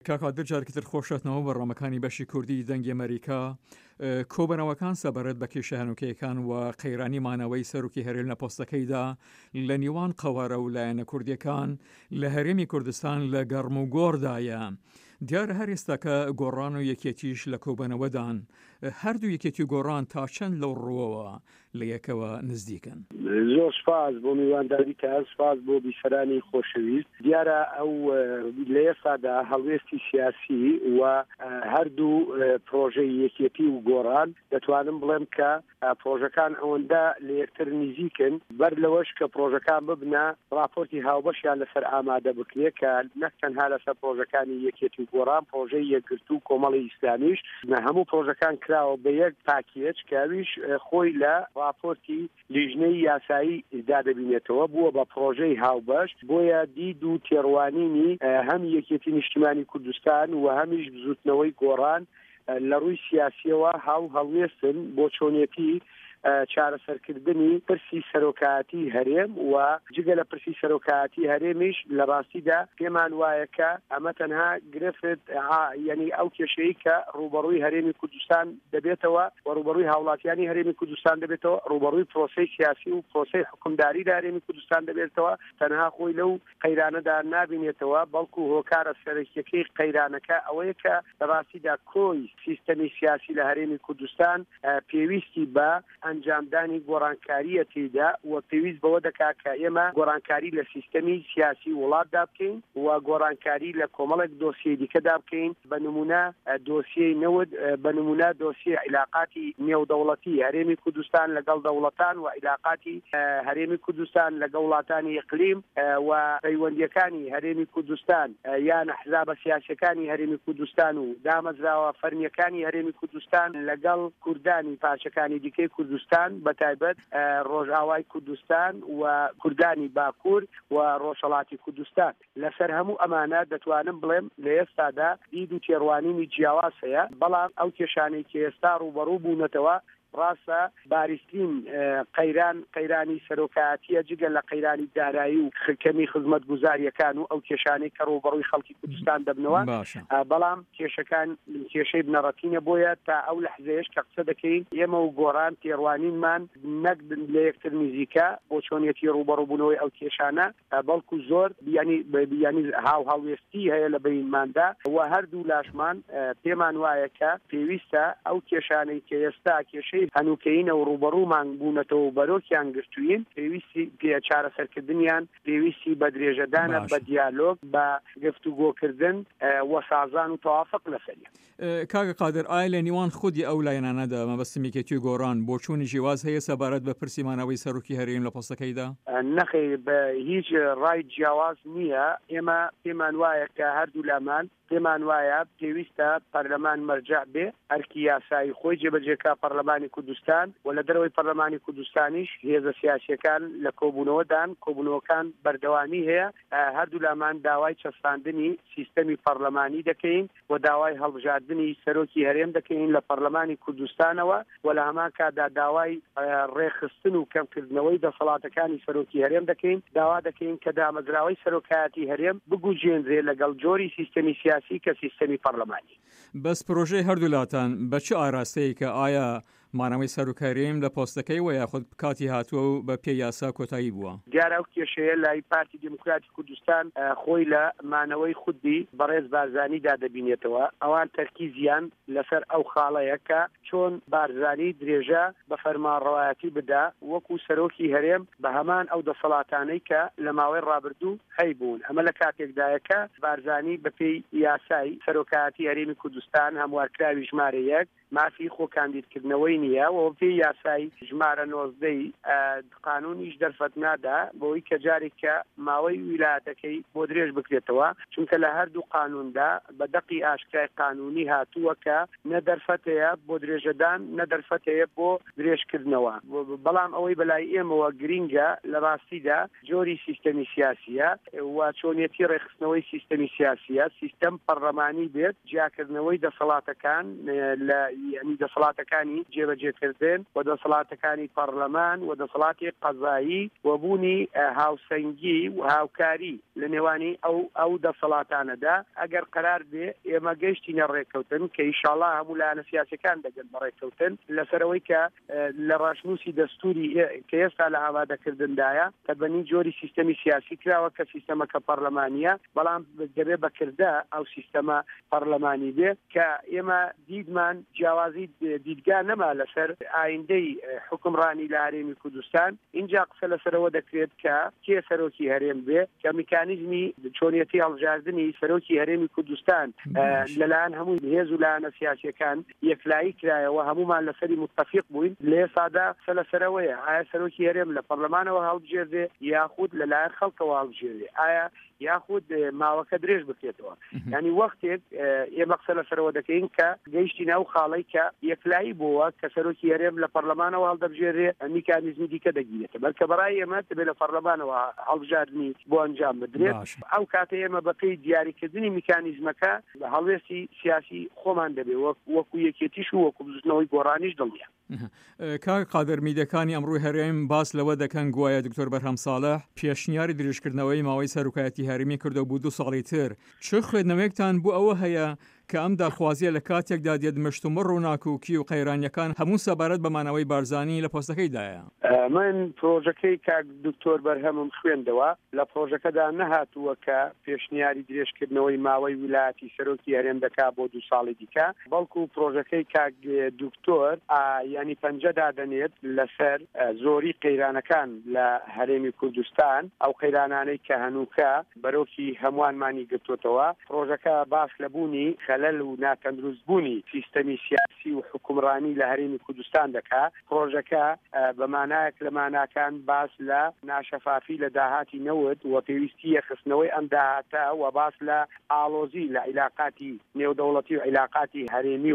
کاکادر جارکتر خۆشەتنەوە بەڕامەکانی بەشی کوردی دەنگی ئەمریکا کۆبنەوەکان سەبارەت بە کێشەهێنانەکان و قەیرانی مانەوەی سەرۆکی هەرێم لە پۆستەکەیدا لە نیوان قەوارە و لایەنە کوردیەکان لە هەرێمی کوردستان لە گەڕم و گۆڕدایە. دیارە هەر ئێستاکە گۆڕان و یەکێتیش لە کۆبنەوەدان هەردوو یەکێتی گۆڕان تا چەند لەو ڕووەوە لە یەکەوە نزدیکن. زۆر سپاس بۆ میوانداری تا سپاس بۆ بیسەرانی خۆشەویست. دیارە ئەو لە ئێستادا هەڵوێستی سیاسی و هەردوو پرۆژەی یەکێتی و گۆڕان دەتوانم بڵێم کە پرۆژەکان ئەوەندە لە یەکتر نزیکن بەر لەوەش کە پرۆژەکان ببنە راپۆرتی هاوبەشیان لەسەر ئامادە بکرێت کە نەک تەنها لەسەر پرۆژەکانی یەکێتی و گۆڕان پرۆژەی یەکگرت و کۆمەڵی ئیسلامیش هەموو پرۆژەکان کراوە بە یەک پاکێج کاویش خۆی لە راپۆرتی لیژنەی یاسایی دادەبینێتەوە بووە بە پرۆژەی هاوبەش بۆیە دید و تێڕوانینی هەم یەکێتی نیشتیمانی کوردستان و هەمیش بزوتنەوەی گۆڕان لە ڕووی سیاسیەوە هەڵوێستن بۆ چۆنیەتی چارەسەرکردنی پرسی سەرۆکایەتی هەرێم و جگە لە پرسی سەرۆکایەتی هەرێمیش لە ڕاستیدا پێمان وایە کە ئەمە تەنها گرفت یعنی ئەو کێشەیە کە ڕوبەڕووی هەرێمی کوردستان دەبێتەوە و ڕوبەڕووی هاوڵاتیانی هەرێمی کوردستان دەبێتەوە ڕوبەڕووی پرۆسەی سیاسی و پرۆسەی حکومداری لە هەرێمی کوردستان دەبێتەوە تەنها خۆی لەو قەیرانەدا نابینێتەوە بەڵکو هۆکارە سەرەکیەکەی قەیرانەکە ئەوەیە کە لە ڕاستیدا کۆی سیستەمی سیاسی لە هەرێمی کوردستان پێویستی بە ئەنجامدانی گۆڕانکاریە تێدا و پێویست بەوە دەکات کە ئێمە گۆڕانکاری لە سیستەمی سیاسی وڵاتدا بکەین و گۆڕانکاری لە کۆمەڵێک دۆسیە دیکەدا بکەین بە نمونە دۆسیەی نەود بە نمونە دۆسیە عیلاقاتی نێودەوڵەتی هەرێمی کوردستان لەگەڵ دەوڵەتان و عیلاقاتی هەرێمی کوردستان لەگەڵ وڵاتانی ئیقلیم و پەیوەندیەکانی هەرێمی کوردستان یان ئەحزابە سیاسیەکانی هەرێمی کوردستان و دامەزراوە فەرمیەکانی هەرێمی کوردستان لەگەڵ کوردانی پاشەکانی دیکەی کوردستان بەتایبەت ڕۆژئاوای کوردستان و کوردانی باکوور و ڕۆژهەڵاتی کوردستان لەسەر هەموو ئەمانە دەتوانم بڵێم لە ئێستادا دید و تێڕوانینی جیاواز هەیە بەڵام ئەو کێشانەی کە ئێستا ڕوبەڕوو بوونەتەوە ڕاستە باریسترین قەیرانی سەرۆکایەتیە جگە لە قەیرانی دارایی و کەمی خزمەت گوزاریەکان و ئەو کێشانەی کە ڕوبەڕووی خەڵکی کوردستان دەبنەوە بەڵام کێشەی بنەڕەتینە بۆیە تا ئەو لەحزەیەش کە قسە دەکەین ئێمە و گۆڕان تێڕوانینمان نەک لە یەکتر نزیکە بۆ چۆنیەتی ڕوبەڕووبوونەوەی ئەو کێشانە بەڵکو زۆر بیانی هاو هەڵوێستی هەیە لە بینماندا و هەردوو لاشمان پێمان وایە کە پێویستە ئەو کێشانەی کە ئێستا کێشەی هەنووکەینە و ڕوبەڕوومان بوونەتەوە و بەرۆکیان گرتوین پێویستی چارەسەرکردنیان پێویستی بە درێژەدانە بە دیالۆگ بە گفتوگۆکردن و سازان و تەوافق لەسەریە. کاکە قادر ئایا لە نیوان خودی ئەو لایەنانەدا مەبەستمیکێتی و گۆڕان بۆ چوونی جیاواز هەیە سەبارەت بە پرسیمانەوەی سەرۆکی هەرێم لە پۆستەکەیدا؟ نەخێر بە هیچ ڕای جیاواز نییە. ئێمە پێمان وایە کە هەردوو لامان پێمان وایە پێویستە پەرلەمان مەرجع بێ هەرکی یاسایی خۆی جێبەجێکا پەرلەمانی کوردستان و لە دەرەوەی پەرلەمانی کوردستانیش هێزە سیاسیەکان لە کۆبوونەوەکان بەردەوامی هەیە. هەردوو لامان داوای چەساندنی سیستەمی پەرلەمانی دەکەین و داوای هەڵبژاردننی سەرۆکی هەرێم دەکەین لە پەرلەمانی کوردستانەوە و لە هەمان کادا داوای ڕێخستن و کەمکردنەوەی دەسەڵاتەکانی سەرۆکی هەرێم دەکەین داوا دەکەین کە دامەزراوەی سەرۆکایەتی هەرێم بگوژێنرێ لەگەڵ جۆری سیستەمی سیاسی کە سیستەمی پەرلەمانی. بەس پرۆژەی هەردوولاتان بە چه ئاراستەیە کە ئایا مانەوەی سەرۆکهەرێم لە پۆستەکەی و یاخود کاتی هاتووە و بە پێی یاسا کۆتایی بووە؟ دیارە ئەو کێشەیە لای پارتی دموکراتی کوردستان خۆی لە مانەوەی خودی بەڕێز بارزانیدا دەبینێتەوە. ئەوان تەرکیزیان لەسەر ئەو خاڵەیە کە چۆن بارزانی درێژە بە فەرمانڕەوایەتی بدا وەکو سەرۆکی هەرێم بە هەمان ئەو دەسەڵاتانەی کە لە ماوەی ڕابردوو هەیبوون. ئەمە لە کاتێکدایە کە بارزانی بە پێی یاسای سەرۆکایەتی هەرێمی کوردستان هەموارکراوی ژمارە 1 مافی خۆکاندیدکردنەوەی نییە و پێی یاسای ژمارە 19 قانونیش دەرفەت نادا بۆی کە جارێکە ماوەی ویلایەتەکەی بۆ درێژ بکرێتەوە چونکە لە هەردوو قانوندا بە دەقی ئاشکای قانونی هاتووە کە نە دەرفەتەیە بۆ درێژەدان نە دەرفەتەیە بۆ درێژکردنەوە. بەڵام ئەوەی بەلای ئێمەوە گرینگە لە ڕاستیدا جۆری سیستەمی سیاسیە و چۆنیەتی ڕێخستنەوەی سیستەمی سیاسیە سیستەم پەرلەمانی بێت جیاکردنەوەی دەسەڵاتەکان لە ینی دەسەڵاتەکانی جێبەجێکردن و دەسەڵاتەکانی پەرلەمان و دەسەڵاتی قەزایی وبوونی هاوسەنگی و هاوکاری لە نێوانی ئەو دەسەڵاتانەدا ئەگەر قرار بێ ئێمە گەیشتینە ڕێککەوتن کە ئینشاڵڵا هەموو لایەنە سیاسیەکان دەگەن بە ڕێککەوتن لەسەرەوەی کە لە ڕاشنووسی دەستوری کە ئێستا لە ئامادەکردندایە کە بەنی جۆری سیستەمی سیاسی کراوە کە سیستەمەکە پەرلەمانیە بەڵام دەبێ بەکردە ئەو سیستەمە پەرلەمانی بێ کە ئێمە دیدمان جیاوازی دیدگا نەما لەسەر ئایندەی حکومڕانی لە هەرێمی کوردستان اینجا قسە لەسەرەوە دەکرێت کە کێ سەرۆکی هەرێم بێ کە میکانیزمی چۆنیەتی هەڵبژاردننی سەرۆکی هەرێمی کوردستان لەلایەن هەموو هێز و لایەنە سیاسیەکان یەکلایی کرایەوە هەمومان لەسەری متفق بووین لێ سادا قسە لەسەرەوەیە ئایا سەرۆکی هەرێم لە پەرلەمانەوە هەڵبژێردێ یاخود لەلایەن خەڵکەوە هەڵبژێردێ ئایا یاخود ماوەکە درێژ بکرێتەوە ینی وەختێک ئێمە قسە لەسەرەوە دەکەین کە گەیشتی ناو خاڵی کە یەکلایی بووە کە سەرۆکی هەرێم لە پەرلەمانەوە هەڵدەبژێرێ میکانیزمی دیکە دەگیرێتە بەڵکە بەڕای ئێمە دەبێت لە پەرلەمانەوە هەڵبژاردننی بۆ ئەنجام بدرێت ئەو کاتە ئێمە بەپێی دیاریکردنی میکانیزمەکە هەڵوێستی سیاسی خۆمان دەبێت وەکو یەکێتیش و وەکو بزنەوەی گۆڕانیش دڵنیە. کاک قادر میدەکانی ئەمڕۆی هەرێم باس لەوە دەکەن گوایە دکتۆر بەرهەم ساڵح پێشنیاری درێژکردنەوەی ماوەی سەرۆکایەتی هەرێمی کردو بوو 2 ساڵی تر چه خوێندنەوەیەکتان بوو ئەوە هەیە کە ئەم داخوازیە لە کاتێکدا دێت مشتومڕ و ناکوکی و قەیرانیەکان هەموو سەبارەت بە مانەوەی بارزانی لە پۆستەکەیدایە من پرۆژەکەی کاک دکتۆر بەرهەمم خوێندەوە لە پرۆژەکەدا نەهاتووە کە پێشنیاری درێژکردنەوەی ماوەی ویلایەتی سەرۆکی هەرێم دەکا بۆ 2 ساڵی دیکە بەڵکو پرۆژەکەی کاک دکتۆر ینی پەنجەدا دەنێت لەسەر زۆری قەیرانەکان لە هەرێمی کوردستان ئەو قەیرانانەی کە هەنووکە بەرۆکی هەمووانمانی گرتوتەوە پرۆژەکە باس لەبوونی خەلەل و ناتەندروستبوونی سیستەمی سیاسی و حکومڕانی لە هەرێمی کوردستان دەکا پرۆژەکە بە مانایەک لە ماناکان باس لە ناشەفافی لە داهاتی نەوت و پێویستی یەخستنەوەی ئەم داهاتە و باس لە ئاڵۆزی لە عیلاقاتی نێودەوڵەتی و عیلاقاتی هەرێمی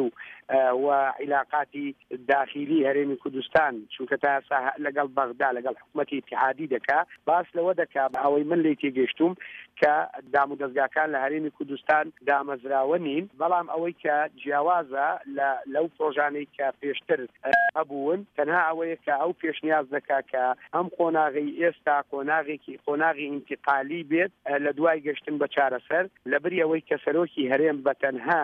و عیلاقاتی داخلی هەرێمی کوردستان چونکە تا لەگەڵ بەغدا لەگەڵ حکوومەتی اتحادی دەکا باس لەوە دەکا بە ئەوەی من لێ تێگەیشتوم کە دام و دەستگاکان لە هەرێمی کوردستان دامەزراوە نین بەڵام ئەوەی کە جیاوازە لەو پرۆژانەی کە پێشتر هەبوون تەنها ئەوەیە کە ئەو پێشنیاز دەکا کە ئەم قۆناغی ئێستا قۆناغی ئینتیقالی بێت لە دوای گەشتن بە چارەسەر لەبری ئەوەی کە سەرۆکی هەرێم بەتەنها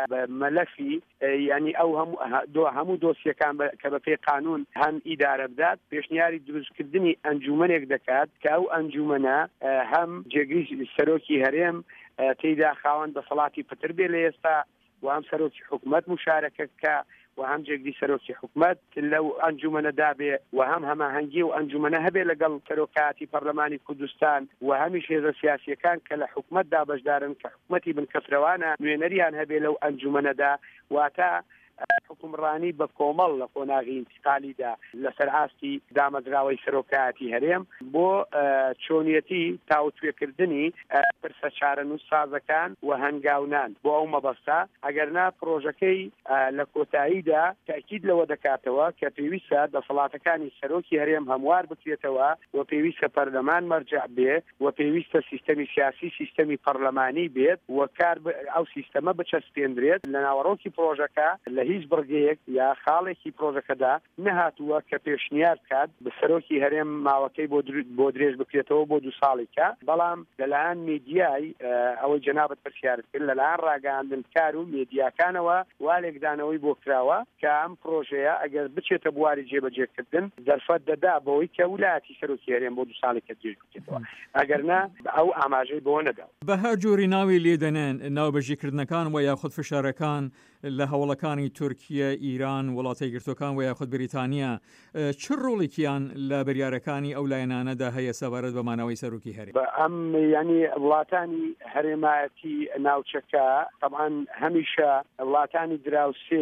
مەلەفی ینی ئەو هەموو دۆسیەکان کە بە پێی قانون هەم ئیدارە بدات پێشنیاری دروستکردنی ئەنجومەنێک دەکات کە ئەو ئەنجومەنە هەم جێگری سەرۆکی هەرێم تێیدا خاوەن دەسەڵاتی پتر بێ لە ئێستا و هەم سەرۆکی حکوومەت مشارەکەکە و هەم جێگری سەرۆکی حکوومەت لەو ئەنجومەنەدا بێ و هەم هەماهەنگی و ئەنجومەنە هەبێ لەگەڵ سەرۆکاتی پەرلەمانی کوردستان و هەمیش هێزە سیاسیەکان کە لە حکوومەتدا بەشدارن کە حکوومەتی بنکەسرەوانە نوێنەریان هەبێ لەو ئەنجومەنەدا واتە حکومڕانی بە کۆمەڵ لە قۆناغی ئینتیقالیدا لەسەر ئاستی دامەزراوەی سەرۆکایەتی هەرێم بۆ چۆنیەتی تاوتوێکردنی پرسە چارەنووس سازەکان و هەنگاونان بۆ ئەو مەبەستا ئەگەرنا پرۆژەکەی لە کۆتاییدا تاکید لەوە دەکاتەوە کە پێویستە دەسەڵاتەکانی سەرۆکی هەرێم هەموار بکرێتەوە و پێویستە پەرلەمان مەرجع بێ و پێویستە سیستەمی سیاسی سیستەمی پەرلەمانی بێت و کار ئەو سیستەمە بچەسپێنرێت لە ناوەڕۆکی پرۆژەکە لە هیچ بڕگەیەک یا خاڵێکی پرۆژەکەدا نەهاتووە کە پێشنیار کات بە سەرۆکی هەرێم ماوەکەی بۆ درێژ بکرێتەوە بۆ 2 ساڵێکە بەڵام لەلایەن میدیای ئەوەی جەنابەت پرسیارت کرد لەلایەن ڕاگەاندنکار و میدیاکانەوە والێکدانەوەی بۆ کراوە کە ئەم پرۆژەیە ئەگەر بچێتە بواری جێبەجێکردن دەرفەت دەدا بەوەی کە ویلایەتی سەرۆکی هەرێم بۆ 2 ساڵێکە درێژ بکرێتەوە ئەگەرنا ئەو ئاماژەی بۆ نەدا بە هەر جۆری ناوی لێدەنێن ناوبەژیکردنەکان و یاخود فشارەکان لە هەوڵەکانی تورکیە ئیران وڵاتە یەکگرتووەکان و یاخود بریتانیا چه ڕۆڵێکیان لە بەریارەکانی ئەو لایەنانەدا هەیە سەبارەت بە مانەوەی سەرۆکی هەرێم ئەم ینی وڵاتانی هەرێمایەتی ناوچەکە طبعا هەمیشە وڵاتانی دراوسێ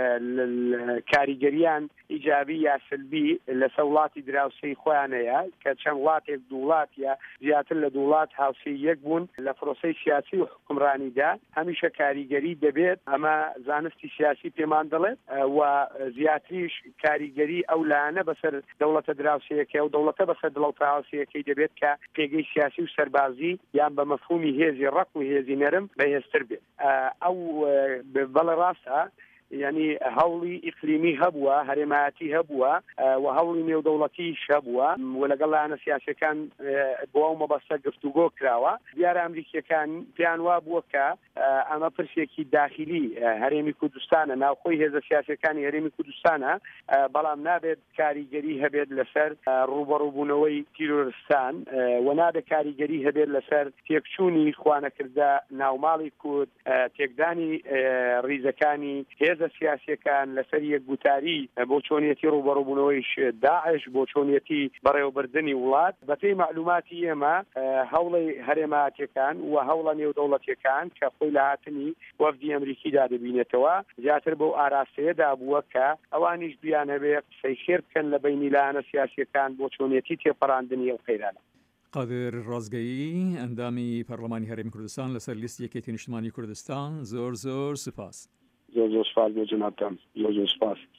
کاریگەریان ئیجابی یا سلبی لەسەر وڵاتی دراوسێی خۆیانەیە کە چەند وڵاتێک دووڵات یا زیاتر لە دووڵات هاوسێی یەک بوون لە پرۆسەی سیاسی و حکومڕانیدا هەمیشە کاریگەری دەبێت ئەمە زانستی سیاسی پێمان دەڵێت و زیاتریش کاریگەری ئەو لایەنە بەسەر دەوڵەتە دراوسەیەکە و دەوڵەتە بەسەر دڵەوتراوسەیەکەی دەبێت کە پێگەی سیاسی و سەربازی یان بە مەفهومی هێزی ڕق و هێزی نەرم بەهێزتر بێت ئەو بەڵێ ڕاستە ینی هەوڵی ئیقلیمی هەبووە هەرێمایەتی هەبووە و هەوڵی نێودەوڵەتیش هەبووە و لەگەڵ لایەنە سیاسەکان بۆ ئەو مەبەستە گفتوگۆ کراوە دیارە ئەمریکیەکان پێیان وا بووە کە ئەمە پرسێکی داخلی هەرێمی کوردستانە ناوخۆی هێزە سیاسەکانی هەرێمی کوردستانە بەڵام نابێت کاریگەری هەبێت لەسەر ڕوبەڕووبوونەوەی تیرۆریستان و نابێت کاریگەری هەبێت لەسەر تێکچوونی خوانەکردە ناوماڵی کورد تێکدانی ڕیزەکانی هێزە سیاسیەکان لەسەر یەکگوتاری بۆ چۆنیەتی ڕوبەڕووبوونەوەیش داعش بۆ چۆنیەتی بەڕێوەبردننی وڵات بەپێی معلوماتی ئێمە هەوڵی هەرێماتیەکان و هەوڵە نێودەوڵەتیەکان کە خۆی لە هاتنی وەفدی ئەمریکیدا دەبینێتەوە زیاتر بەو ئاراستەیەدا بووە کە ئەوانیش بیان هەبێ قسەی خێر بکەن لە بەینی لایەنە سیاسیەکان بۆ چۆنیەتی تێپەڕاندنی ئەو قەیرانە. قادر ڕازگەیی ئەندامی پەرلەمانی هەرێمی کوردستان لەسەر لیستی یەکێتی نیشتمانی کوردستان زۆر سوپاس. زۆر سپاس بۆ جەنابتان زۆر سپاس.